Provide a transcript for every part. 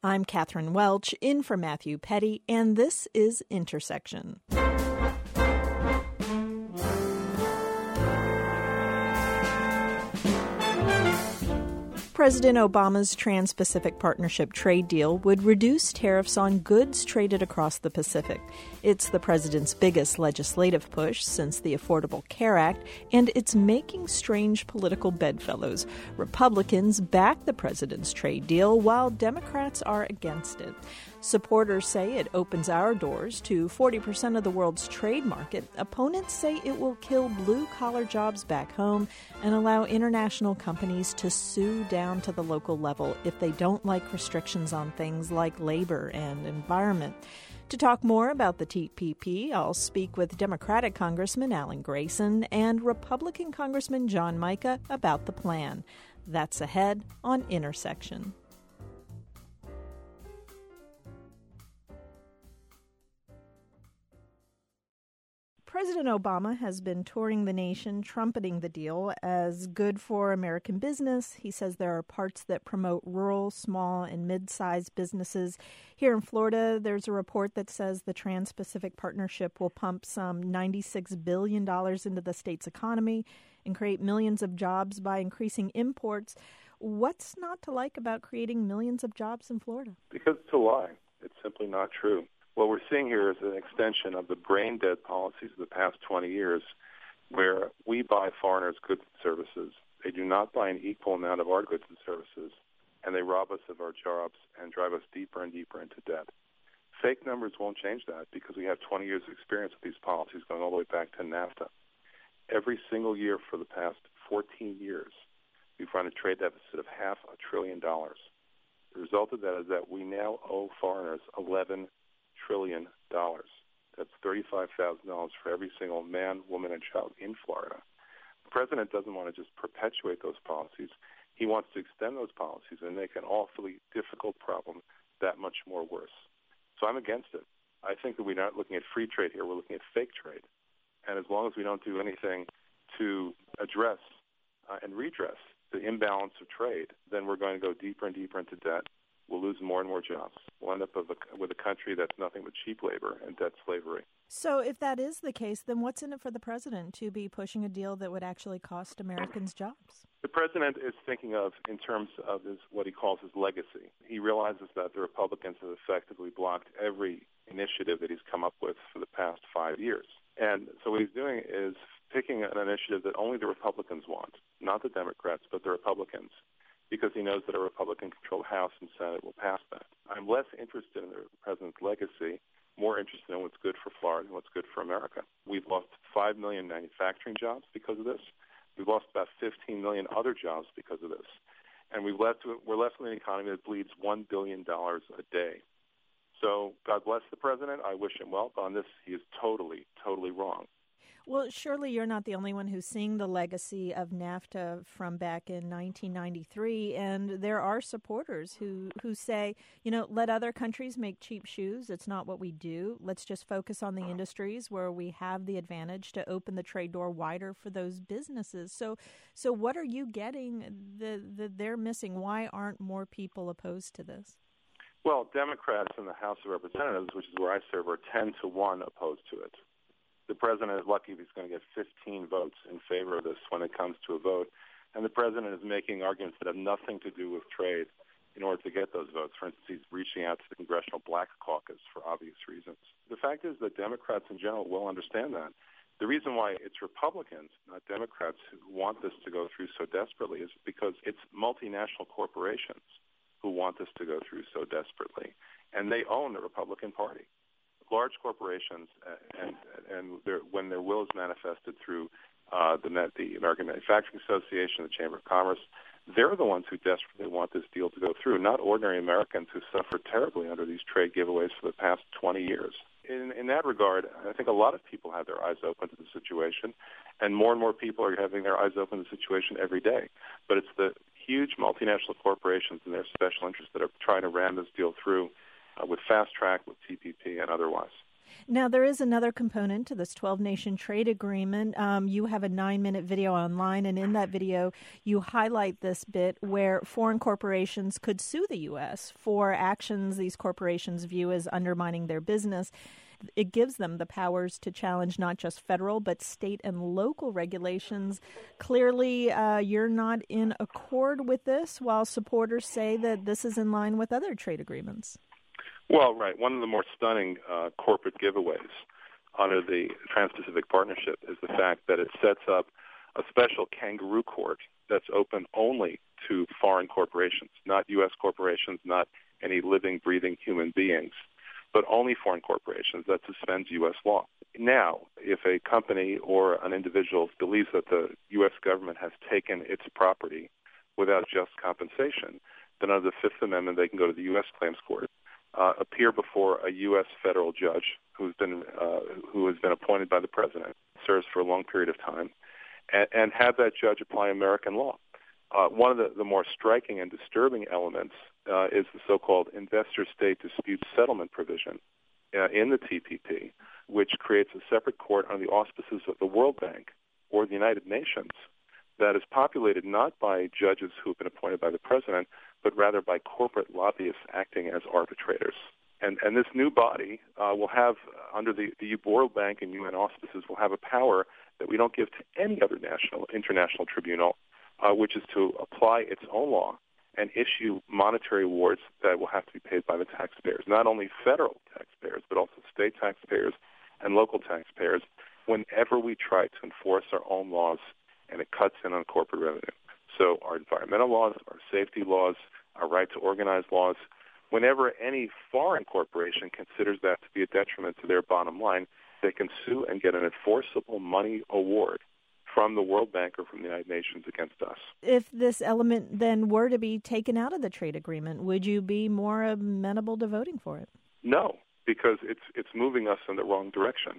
I'm Catherine Welch, in for Matthew Petty, and this is Intersection. President Obama's Trans-Pacific Partnership trade deal would reduce tariffs on goods traded across the Pacific. It's the president's biggest legislative push since the Affordable Care Act, and it's making strange political bedfellows. Republicans back the president's trade deal, while Democrats are against it. Supporters say it opens our doors to 40% of the world's trade market. Opponents say it will kill blue-collar jobs back home and allow international companies to sue down to the local level if they don't like restrictions on things like labor and environment. To talk more about the TPP, I'll speak with Democratic Congressman Alan Grayson and Republican Congressman John Mica about the plan. That's ahead on Intersection. President Obama has been touring the nation, trumpeting the deal as good for American business. He says there are parts that promote rural, small, and mid-sized businesses. Here in Florida, there's a report that says the Trans-Pacific Partnership will pump some $96 billion into the state's economy and create millions of jobs by increasing imports. What's not to like about creating millions of jobs in Florida? Because it's a lie. It's simply not true. What we're seeing here is an extension of the brain-dead policies of the past 20 years where we buy foreigners' goods and services. They do not buy an equal amount of our goods and services, and they rob us of our jobs and drive us deeper and deeper into debt. Fake numbers won't change that because we have 20 years of experience with these policies going all the way back to NAFTA. Every single year for the past 14 years, we've run a trade deficit of $500 billion. The result of that is that we now owe foreigners $11 trillion. That's $35,000 for every single man, woman, and child in Florida. The president doesn't want to just perpetuate those policies. He wants to extend those policies and make an awfully difficult problem that much more worse. So I'm against it. I think that we're not looking at free trade here. We're looking at fake trade. And as long as we don't do anything to address and redress the imbalance of trade, then we're going to go deeper and deeper into debt. We'll lose more and more jobs. We'll end up with a country that's nothing but cheap labor and debt slavery. So if that is the case, then what's in it for the president to be pushing a deal that would actually cost Americans jobs? The president is thinking of in terms of what he calls his legacy. He realizes that the Republicans have effectively blocked every initiative that he's come up with for the past 5 years. And so what he's doing is picking an initiative that only the Republicans want, not the Democrats, but the Republicans, because he knows that a Republican-controlled House and Senate will pass that. I'm less interested in the president's legacy, more interested in what's good for Florida and what's good for America. We've lost 5 million manufacturing jobs because of this. We've lost about 15 million other jobs because of this. And we're left with an economy that bleeds $1 billion a day. So God bless the president. I wish him well. But on this, he is totally, totally wrong. Well, surely you're not the only one who's seeing the legacy of NAFTA from back in 1993, and there are supporters who say, let other countries make cheap shoes. It's not what we do. Let's just focus on the industries where we have the advantage to open the trade door wider for those businesses. So what are you getting that they're missing? Why aren't more people opposed to this? Well, Democrats in the House of Representatives, which is where I serve, are 10-1 opposed to it. The president is lucky if he's going to get 15 votes in favor of this when it comes to a vote. And the president is making arguments that have nothing to do with trade in order to get those votes. For instance, he's reaching out to the Congressional Black Caucus for obvious reasons. The fact is that Democrats in general will understand that. The reason why it's Republicans, not Democrats, who want this to go through so desperately is because it's multinational corporations who want this to go through so desperately. And they own the Republican Party. Large corporations, and when their will is manifested through the American Manufacturing Association, the Chamber of Commerce, they're the ones who desperately want this deal to go through, not ordinary Americans who suffered terribly under these trade giveaways for the past 20 years. In that regard, I think a lot of people have their eyes open to the situation, and more people are having their eyes open to the situation every day. But it's the huge multinational corporations and their special interests that are trying to ram this deal through with fast track, with TPP, and otherwise. Now, there is another component to this 12-nation trade agreement. You have a 9-minute video online, and in that video, you highlight this bit where foreign corporations could sue the U.S. for actions these corporations view as undermining their business. It gives them the powers to challenge not just federal, but state and local regulations. Clearly, you're not in accord with this, while supporters say that this is in line with other trade agreements. Well, right. One of the more stunning corporate giveaways under the Trans-Pacific Partnership is the fact that it sets up a special kangaroo court that's open only to foreign corporations, not U.S. corporations, not any living, breathing human beings, but only foreign corporations that suspends U.S. law. Now, if a company or an individual believes that the U.S. government has taken its property without just compensation, then under the Fifth Amendment, they can go to the U.S. Claims Court, appear before a U.S. federal judge who has been appointed by the president, serves for a long period of time, and have that judge apply American law. One of the more striking and disturbing elements is the so-called investor-state dispute settlement provision in the TPP, which creates a separate court under the auspices of the World Bank or the United Nations that is populated not by judges who have been appointed by the president, but rather by corporate lobbyists acting as arbitrators. And this new body will have, under the World Bank and UN auspices, will have a power that we don't give to any other international tribunal, which is to apply its own law and issue monetary awards that will have to be paid by the taxpayers, not only federal taxpayers, but also state taxpayers and local taxpayers, whenever we try to enforce our own laws and it cuts in on corporate revenue. So our environmental laws, our safety laws, our right to organize laws, whenever any foreign corporation considers that to be a detriment to their bottom line, they can sue and get an enforceable money award from the World Bank or from the United Nations against us. If this element then were to be taken out of the trade agreement, would you be more amenable to voting for it? No, because it's moving us in the wrong direction.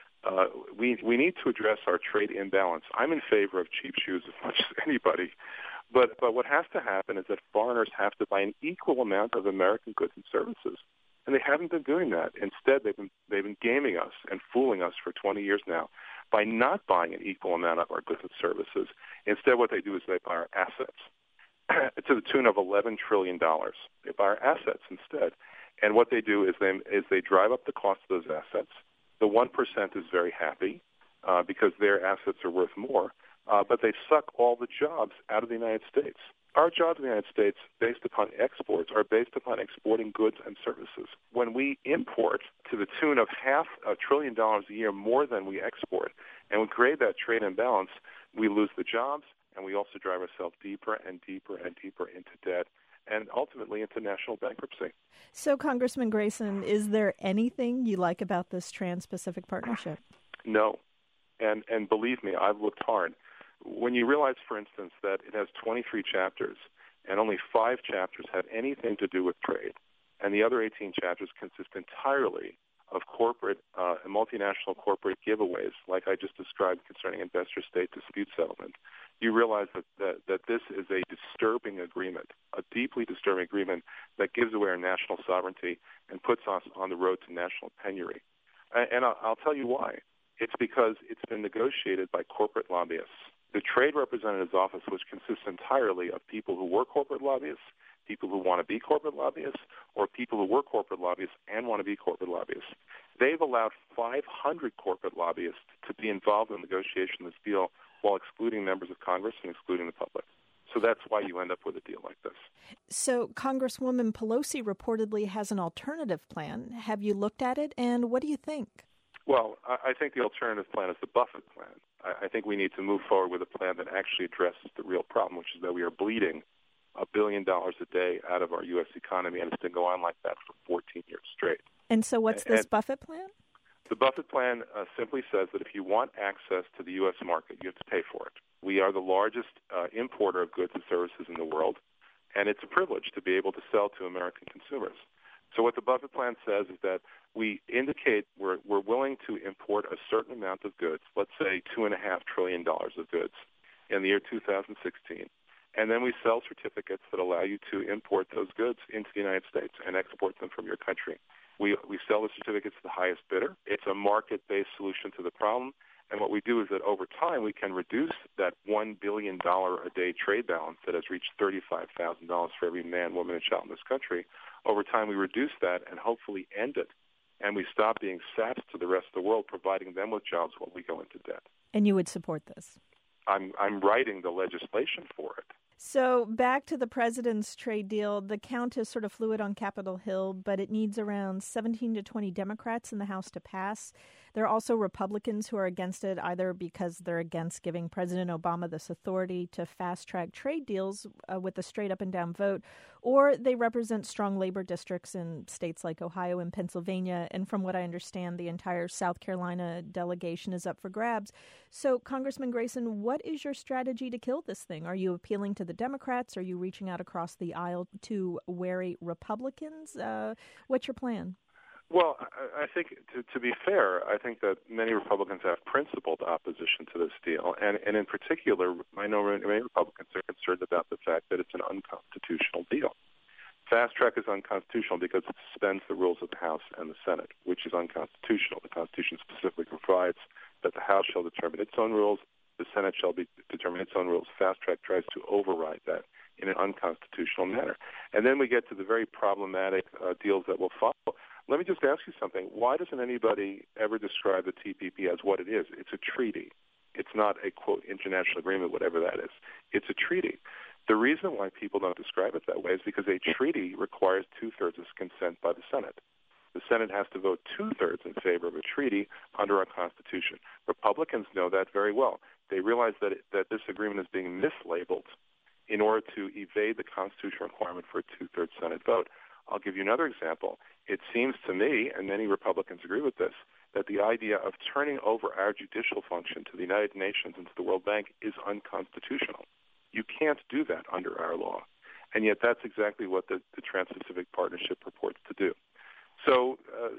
We need to address our trade imbalance. I'm in favor of cheap shoes as much as anybody, but what has to happen is that foreigners have to buy an equal amount of American goods and services, and they haven't been doing that. Instead, they've been gaming us and fooling us for 20 years now by not buying an equal amount of our goods and services. Instead, what they do is they buy our assets to the tune of $11 trillion. They buy our assets instead, and what they do is they drive up the cost of those assets. The 1% is very happy because their assets are worth more, but they suck all the jobs out of the United States. Our jobs in the United States, based upon exports, are based upon exporting goods and services. When we import to the tune of $500 billion a year more than we export, and we create that trade imbalance, we lose the jobs, and we also drive ourselves deeper and deeper and deeper into debt, and ultimately into national bankruptcy. So, Congressman Grayson, is there anything you like about this Trans-Pacific Partnership? No. And believe me, I've looked hard. When you realize, for instance, that it has 23 chapters and only 5 chapters have anything to do with trade, and the other 18 chapters consist entirely of corporate and multinational corporate giveaways, like I just described concerning investor-state dispute settlement, you realize that this is a disturbing agreement, a deeply disturbing agreement that gives away our national sovereignty and puts us on the road to national penury. And I'll tell you why. It's because it's been negotiated by corporate lobbyists. The Trade Representative's Office, which consists entirely of people who were corporate lobbyists, people who want to be corporate lobbyists, or people who were corporate lobbyists and want to be corporate lobbyists. They've allowed 500 corporate lobbyists to be involved in the negotiation of this deal while excluding members of Congress and excluding the public. So that's why you end up with a deal like this. So Congresswoman Pelosi reportedly has an alternative plan. Have you looked at it, and what do you think? Well, I think the alternative plan is the Buffett plan. I think we need to move forward with a plan that actually addresses the real problem, which is that we are bleeding $1 billion a day out of our U.S. economy, and it's been going on like that for 14 years straight. And so what's this Buffett plan? The Buffett plan simply says that if you want access to the U.S. market, you have to pay for it. We are the largest importer of goods and services in the world, and it's a privilege to be able to sell to American consumers. So what the Buffett plan says is that we indicate we're willing to import a certain amount of goods, let's say $2.5 trillion of goods in the year 2016, And then we sell certificates that allow you to import those goods into the United States and export them from your country. We sell the certificates to the highest bidder. It's a market-based solution to the problem. And what we do is that over time we can reduce that $1 billion a day trade balance that has reached $35,000 for every man, woman, and child in this country. Over time we reduce that and hopefully end it. And we stop being saps to the rest of the world, providing them with jobs while we go into debt. And you would support this? I'm writing the legislation for it. So back to the president's trade deal, the count is sort of fluid on Capitol Hill, but it needs around 17 to 20 Democrats in the House to pass. There are also Republicans who are against it, either because they're against giving President Obama this authority to fast-track trade deals with a straight up-and-down vote, or they represent strong labor districts in states like Ohio and Pennsylvania. And from what I understand, the entire South Carolina delegation is up for grabs. So, Congressman Grayson, what is your strategy to kill this thing? Are you appealing to the Democrats? Are you reaching out across the aisle to wary Republicans? What's your plan? Well, I think, to be fair, I think that many Republicans have principled opposition to this deal. And in particular, I know many Republicans are concerned about the fact that it's an unconstitutional deal. Fast track is unconstitutional because it suspends the rules of the House and the Senate, which is unconstitutional. The Constitution specifically provides that the House shall determine its own rules, the Senate shall determine its own rules. Fast track tries to override that in an unconstitutional manner. And then we get to the very problematic deals that will follow. Let me just ask you something. Why doesn't anybody ever describe the TPP as what it is? It's a treaty. It's not a, quote, international agreement, whatever that is. It's a treaty. The reason why people don't describe it that way is because a treaty requires two-thirds of consent by the Senate. The Senate has to vote two-thirds in favor of a treaty under our Constitution. Republicans know that very well. They realize that this agreement is being mislabeled in order to evade the constitutional requirement for a two-thirds Senate vote. I'll give you another example. It seems to me, and many Republicans agree with this, that the idea of turning over our judicial function to the United Nations and to the World Bank is unconstitutional. You can't do that under our law. And yet that's exactly what the Trans-Pacific Partnership purports to do. So,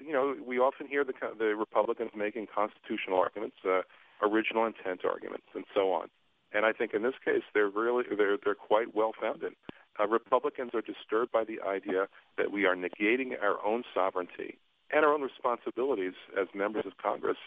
we often hear the Republicans making constitutional arguments, original intent arguments, and so on. And I think in this case, they're quite well-founded. Republicans are disturbed by the idea that we are negating our own sovereignty and our own responsibilities as members of Congress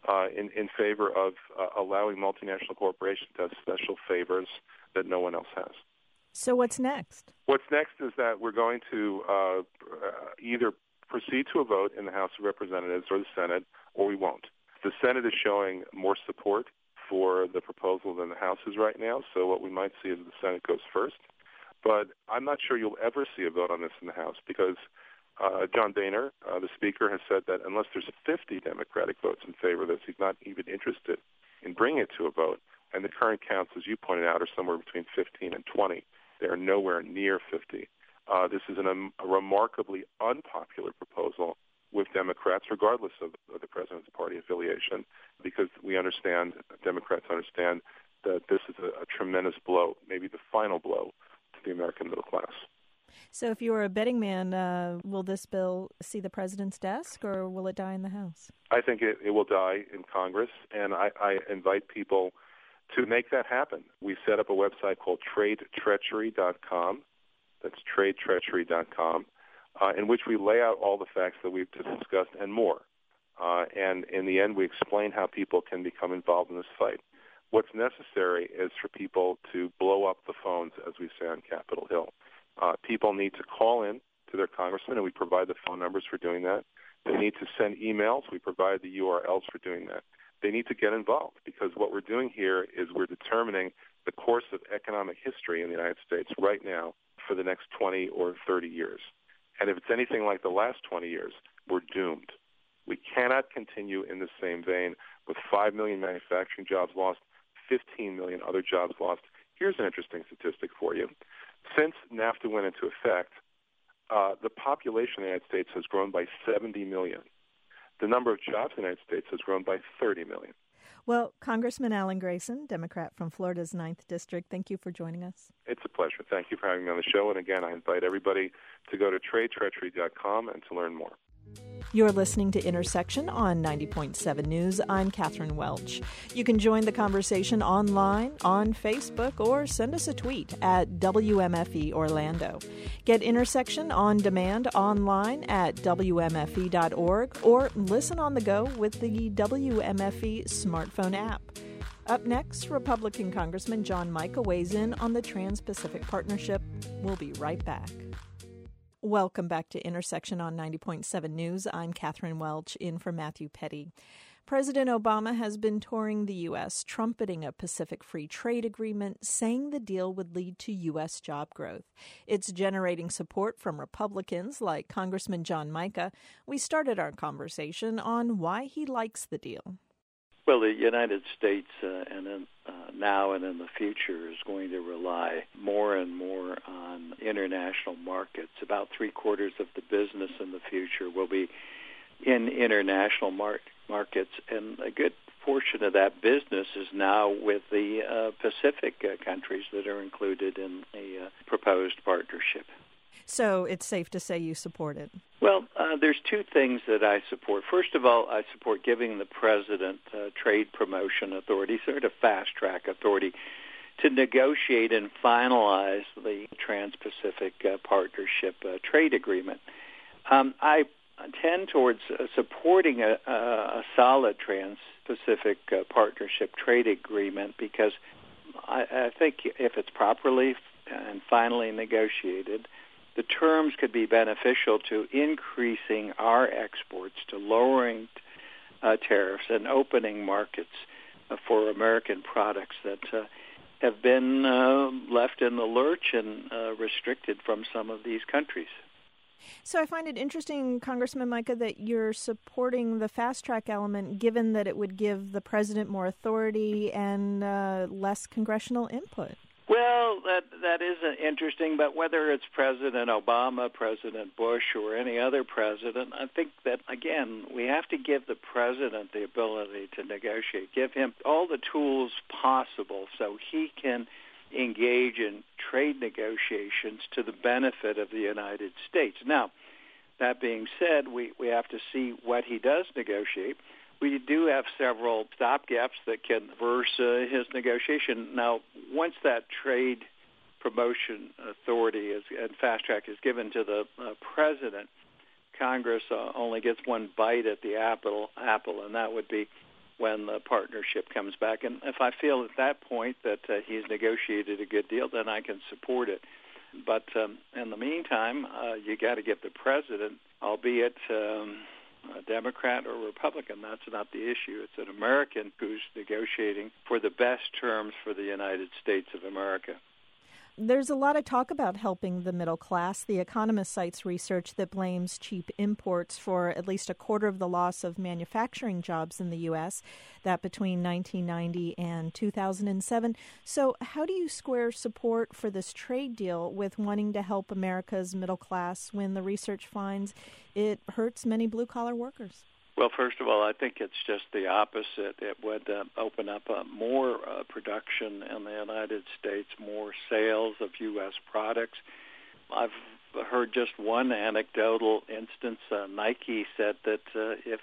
in favor of allowing multinational corporations to have special favors that no one else has. So what's next? What's next is that we're going to either proceed to a vote in the House of Representatives or the Senate, or we won't. The Senate is showing more support for the proposal than the House is right now, so what we might see is the Senate goes first. But I'm not sure you'll ever see a vote on this in the House because John Boehner, the Speaker, has said that unless there's 50 Democratic votes in favor of this, he's not even interested in bringing it to a vote. And the current counts, as you pointed out, are somewhere between 15 and 20. They are nowhere near 50. This is a remarkably unpopular proposal with Democrats, regardless of the president's party affiliation, because Democrats understand that this is a tremendous blow, maybe the final blow to the American middle class. So if you were a betting man, will this bill see the president's desk or will it die in the House? I think it will die in Congress, and I invite people to make that happen. We set up a website called TradeTreachery.com. That's TradeTreachery.com, in which we lay out all the facts that we've just discussed and more. And in the end, we explain how people can become involved in this fight. What's necessary is for people to blow up the phones, as we say on Capitol Hill. People need to call in to their congressman, and we provide the phone numbers for doing that. They need to send emails. We provide the URLs for doing that. They need to get involved because what we're doing here is we're determining the course of economic history in the United States right now for the next 20 or 30 years. And if it's anything like the last 20 years, we're doomed. We cannot continue in the same vein with 5 million manufacturing jobs lost, 15 million other jobs lost. Here's an interesting statistic for you. Since NAFTA went into effect, the population of the United States has grown by 70 million. The number of jobs in the United States has grown by 30 million. Well, Congressman Alan Grayson, Democrat from Florida's 9th District, thank you for joining us. It's a pleasure. Thank you for having me on the show. And again, I invite everybody to go to TradeTreachery.com and to learn more. You're listening to Intersection on 90.7 News. I'm Catherine Welch. You can join the conversation online, on Facebook, or send us a tweet at WMFE Orlando. Get Intersection on demand online at WMFE.org or listen on the go with the WMFE smartphone app. Up next, Republican Congressman John Mica weighs in on the Trans-Pacific Partnership. We'll be right back. Welcome back to Intersection on 90.7 News. I'm Catherine Welch, in for Matthew Petty. President Obama has been touring the U.S., trumpeting a Pacific Free Trade Agreement, saying the deal would lead to U.S. job growth. It's generating support from Republicans like Congressman John Mica. We started our conversation on why he likes the deal. Well, the United States now and in the future is going to rely more and more on international markets. About three-quarters of the business in the future will be in international markets, and a good portion of that business is now with the Pacific countries that are included in the proposed partnership. So it's safe to say you support it? Well, there's two things that I support. First of all, I support giving the president trade promotion authority, sort of fast-track authority, to negotiate and finalize the Trans-Pacific Partnership trade agreement. I tend towards supporting a solid Trans-Pacific Partnership trade agreement because I think if it's properly and finally negotiated, the terms could be beneficial to increasing our exports, to lowering tariffs and opening markets for American products that have been left in the lurch and restricted from some of these countries. So I find it interesting, Congressman Mica, that you're supporting the fast-track element, given that it would give the president more authority and less congressional input. Well, that is interesting, but whether it's President Obama, President Bush, or any other president, I think that, again, we have to give the president the ability to negotiate, give him all the tools possible so he can engage in trade negotiations to the benefit of the United States. Now, that being said, we have to see what he does negotiate. We do have several stopgaps that can reverse his negotiation. Now, once that trade promotion authority and fast track is given to the president, Congress only gets one bite at the apple, and that would be when the partnership comes back. And if I feel at that point that he's negotiated a good deal, then I can support it. But in the meantime, you got to give the president, albeit a Democrat or Republican, that's not the issue. It's an American who's negotiating for the best terms for the United States of America. There's a lot of talk about helping the middle class. The Economist cites research that blames cheap imports for at least a quarter of the loss of manufacturing jobs in the U.S., that between 1990 and 2007. So how do you square support for this trade deal with wanting to help America's middle class when the research finds it hurts many blue-collar workers? Well, first of all, I think it's just the opposite. It would open up more production in the United States, more sales of U.S. products. I've heard just one anecdotal instance. Nike said that if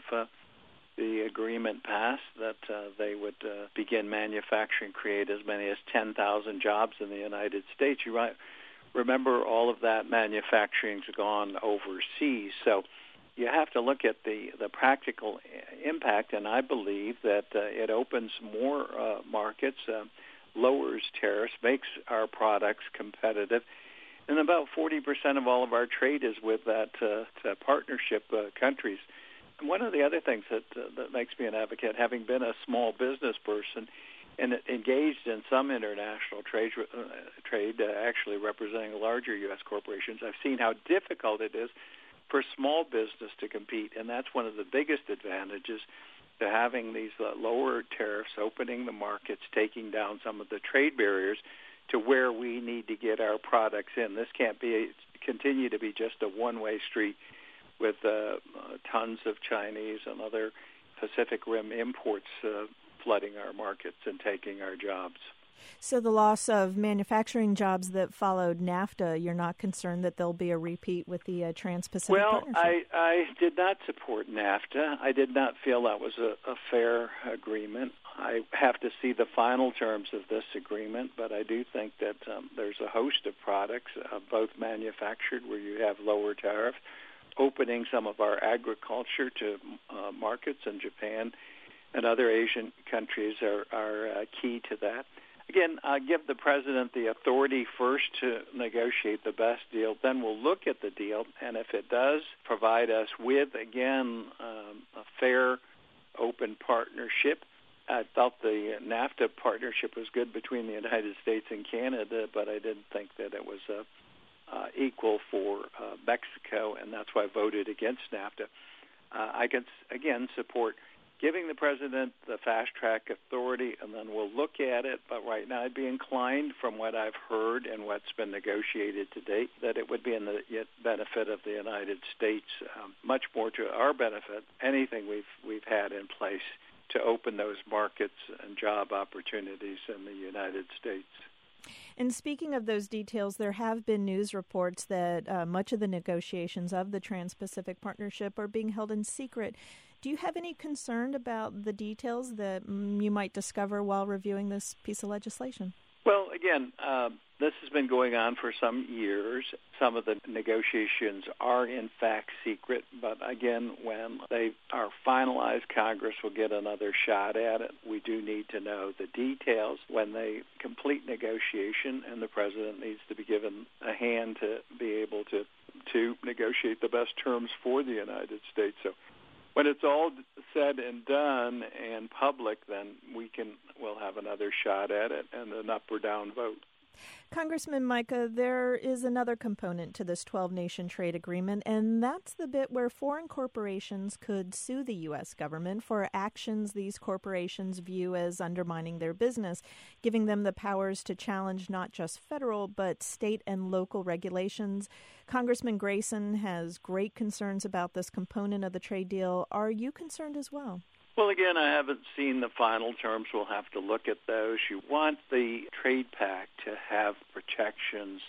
the agreement passed, that they would begin manufacturing, create as many as 10,000 jobs in the United States. You might remember all of that manufacturing's gone overseas, so you have to look at the practical impact, and I believe that it opens more markets, lowers tariffs, makes our products competitive, and about 40% of all of our trade is with that partnership countries. And one of the other things that makes me an advocate, having been a small business person and engaged in some international trade, actually representing larger U.S. corporations, I've seen how difficult it is for small business to compete, and that's one of the biggest advantages to having these lower tariffs, opening the markets, taking down some of the trade barriers to where we need to get our products in. This can't continue to be just a one-way street with tons of Chinese and other Pacific Rim imports flooding our markets and taking our jobs. So the loss of manufacturing jobs that followed NAFTA, you're not concerned that there'll be a repeat with the Trans-Pacific Partnership? Well, I did not support NAFTA. I did not feel that was a fair agreement. I have to see the final terms of this agreement, but I do think that there's a host of products, both manufactured where you have lower tariff, opening some of our agriculture to markets in Japan and other Asian countries are key to that. Again, give the president the authority first to negotiate the best deal. Then we'll look at the deal, and if it does provide us with, again, a fair, open partnership. I thought the NAFTA partnership was good between the United States and Canada, but I didn't think that it was equal for Mexico, and that's why I voted against NAFTA. I can, again, support giving the president the fast-track authority, and then we'll look at it. But right now I'd be inclined, from what I've heard and what's been negotiated to date, that it would be in the benefit of the United States, much more to our benefit, anything we've had in place to open those markets and job opportunities in the United States. And speaking of those details, there have been news reports that much of the negotiations of the Trans-Pacific Partnership are being held in secret. Do you have any concern about the details that you might discover while reviewing this piece of legislation? Well, again, this has been going on for some years. Some of the negotiations are, in fact, secret. But again, when they are finalized, Congress will get another shot at it. We do need to know the details when they complete negotiation, and the president needs to be given a hand to be able to negotiate the best terms for the United States. So when it's all said and done and public, then we'll have another shot at it and an up or down vote. Congressman Mica, there is another component to this 12-nation trade agreement, and that's the bit where foreign corporations could sue the U.S. government for actions these corporations view as undermining their business, giving them the powers to challenge not just federal but state and local regulations. Congressman Grayson has great concerns about this component of the trade deal. Are you concerned as well? Well, again, I haven't seen the final terms. We'll have to look at those. You want the trade pact to have protections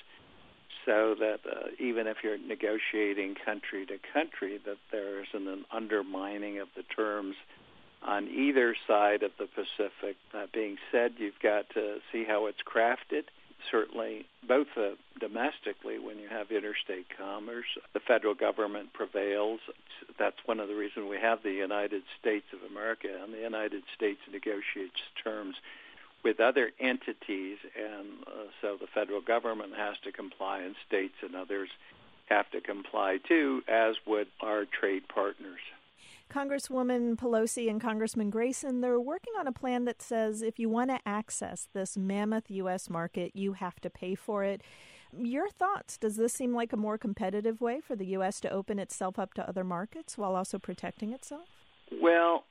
so that even if you're negotiating country to country, that there isn't an undermining of the terms on either side of the Pacific. That being said, you've got to see how it's crafted. Certainly, both domestically, when you have interstate commerce, the federal government prevails. That's one of the reasons we have the United States of America, and the United States negotiates terms with other entities, and so the federal government has to comply, and states and others have to comply too, as would our trade partners. Congresswoman Pelosi and Congressman Grayson, they're working on a plan that says if you want to access this mammoth U.S. market, you have to pay for it. Your thoughts? Does this seem like a more competitive way for the U.S. to open itself up to other markets while also protecting itself? Well,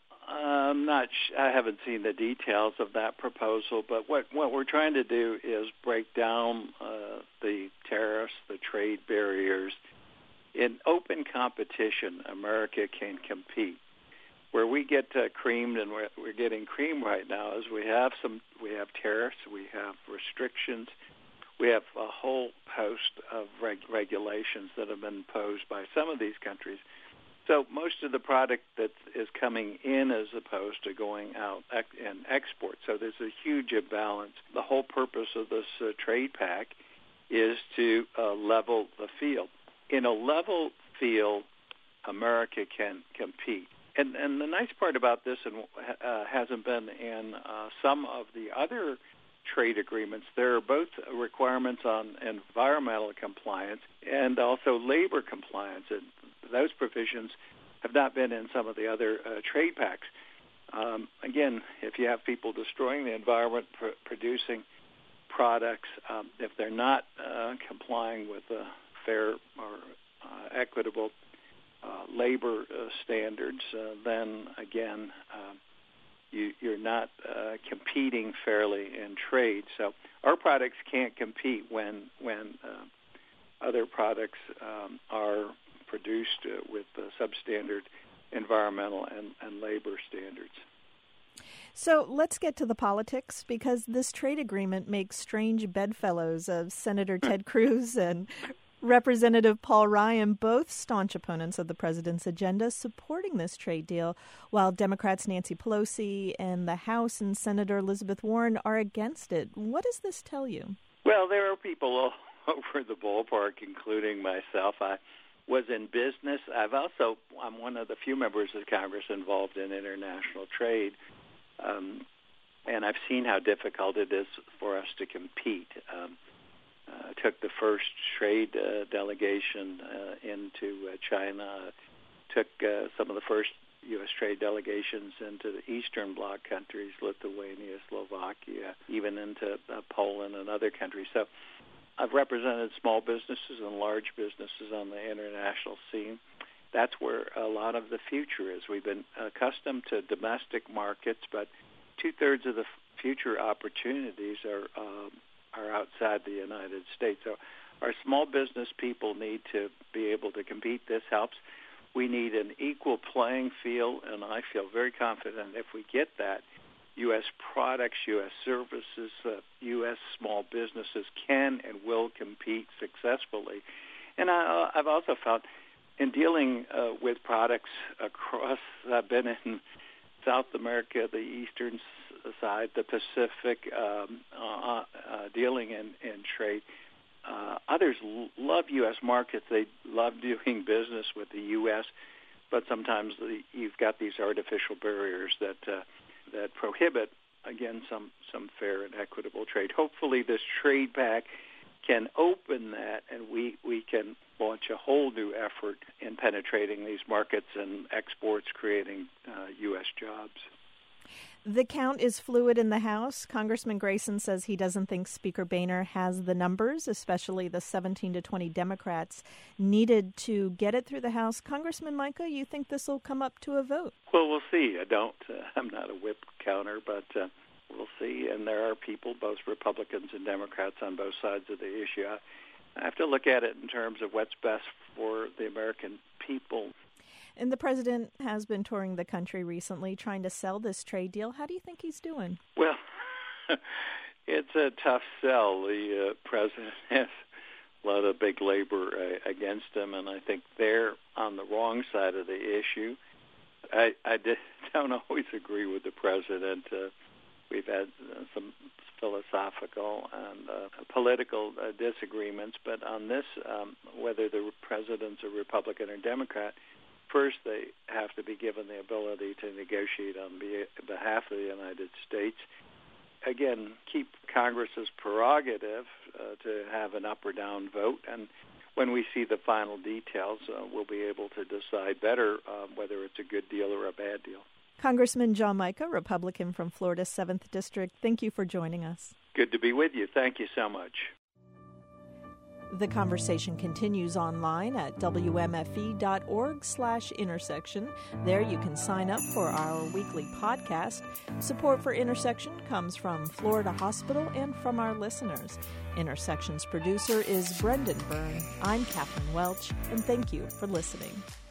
I haven't seen the details of that proposal, but what we're trying to do is break down the tariffs, the trade barriers. In open competition, America can compete. Where we get creamed, and we're getting creamed right now, is we have tariffs, we have restrictions, we have a whole host of regulations that have been imposed by some of these countries. So most of the product that is coming in as opposed to going out and export. So there's a huge imbalance. The whole purpose of this trade pact is to level the field. In a level field, America can compete. And the nice part about this, and hasn't been in some of the other trade agreements, there are both requirements on environmental compliance and also labor compliance. And those provisions have not been in some of the other trade pacts. Again, if you have people destroying the environment, producing products, if they're not complying with fair or equitable labor standards, then again, you're not competing fairly in trade. So our products can't compete when other products are produced with substandard environmental and labor standards. So let's get to the politics, because this trade agreement makes strange bedfellows of Senator Ted Cruz and Representative Paul Ryan, both staunch opponents of the president's agenda, supporting this trade deal, while Democrats Nancy Pelosi and the House and Senator Elizabeth Warren are against it. What does this tell you? Well, there are people all over the ballpark, including myself. I was in business. I'm one of the few members of Congress involved in international trade, and I've seen how difficult it is for us to compete. Took the first trade delegation into China, took some of the first U.S. trade delegations into the Eastern Bloc countries, Lithuania, Slovakia, even into Poland and other countries. So I've represented small businesses and large businesses on the international scene. That's where a lot of the future is. We've been accustomed to domestic markets, but two-thirds of the future opportunities are outside the United States. So our small business people need to be able to compete. This helps. We need an equal playing field, and I feel very confident if we get that, U.S. products, U.S. services, U.S. small businesses can and will compete successfully. And I've also found in dealing with products across, I've been in South America, the Eastern side, the Pacific, dealing in trade. Others love U.S. markets. They love doing business with the U.S., but sometimes you've got these artificial barriers that prohibit, again, some fair and equitable trade. Hopefully this trade pact can open that, and we can launch a whole new effort in penetrating these markets and exports, creating U.S. jobs. The count is fluid in the House. Congressman Grayson says he doesn't think Speaker Boehner has the numbers, especially the 17 to 20 Democrats needed to get it through the House. Congressman Mica, you think this will come up to a vote? Well, we'll see. I'm not a whip counter, but we'll see. And there are people, both Republicans and Democrats, on both sides of the issue. I have to look at it in terms of what's best for the American people. And the president has been touring the country recently trying to sell this trade deal. How do you think he's doing? Well, it's a tough sell. The president has a lot of big labor against him, and I think they're on the wrong side of the issue. I don't always agree with the president. We've had some philosophical and political disagreements, but on this, whether the president's a Republican or Democrat, first, they have to be given the ability to negotiate on behalf of the United States. Again, keep Congress's prerogative to have an up or down vote. And when we see the final details, we'll be able to decide better whether it's a good deal or a bad deal. Congressman John Mica, Republican from Florida's 7th District, thank you for joining us. Good to be with you. Thank you so much. The conversation continues online at wmfe.org/intersection. There you can sign up for our weekly podcast. Support for Intersection comes from Florida Hospital and from our listeners. Intersection's producer is Brendan Byrne. I'm Catherine Welch, and thank you for listening.